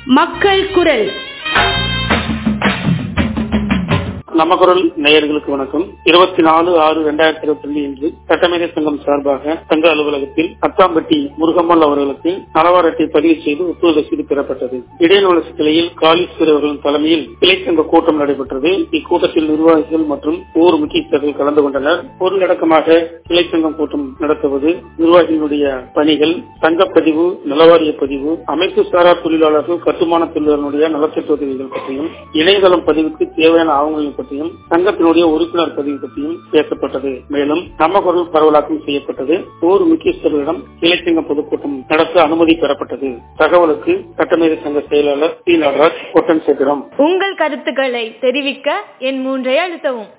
மக்கள் குரல். நம்ம குரல் நேயர்களுக்கு வணக்கம். 24/6/2022 இன்று சட்டமேதை சங்கம் சார்பாக சங்க அலுவலகத்தில் அத்தாம்பட்டி முருகம்மாள் அவர்களுக்கு நலவார அட்டை பதிவு செய்து ஒப்புதல் ரசீது பெறப்பட்டது. இடைநூலக கிளையில் காளீஸ்வரி அவர்களின் தலைமையில் கிளை சங்க கூட்டம் நடைபெற்றது. இக்கூட்டத்தில் நிர்வாகிகள் மற்றும் ஊர் முக்கியஸ்தர்கள் கலந்து கொண்டனர். பொருளடக்கமாக கிளை சங்கம் கூட்டம் நடத்துவது, நிர்வாகிகளுடைய பணிகள், சங்கப்பதிவு, நலவாரிய பதிவு, அமைப்பு சாரா தொழிலாளர்கள், கட்டுமான தொழிலாளர்களுடைய நலத்திட்ட உதவிகள் பற்றியும், இணையதளம் பதிவுக்கு தேவையான ஆவணங்கள் பற்றியும், சங்கத்தினுடைய உறுப்பினர் பதிவு பற்றியும் பேசப்பட்டது. மேலும் நம்ம குரல் பரவலாக்கம் செய்யப்பட்டது. ஊர் முக்கியஸ்தர்களிடம் கிளைச்சங்க பொதுக்கூட்டம் நடத்த அனுமதி பெறப்பட்டது. தகவலுக்கு சட்டமேதை சங்க செயலாளர் பி. நடராஜ், கொட்டன் சேகரம். உங்கள் கருத்துக்களை தெரிவிக்க என் 3 அழுத்தவும்.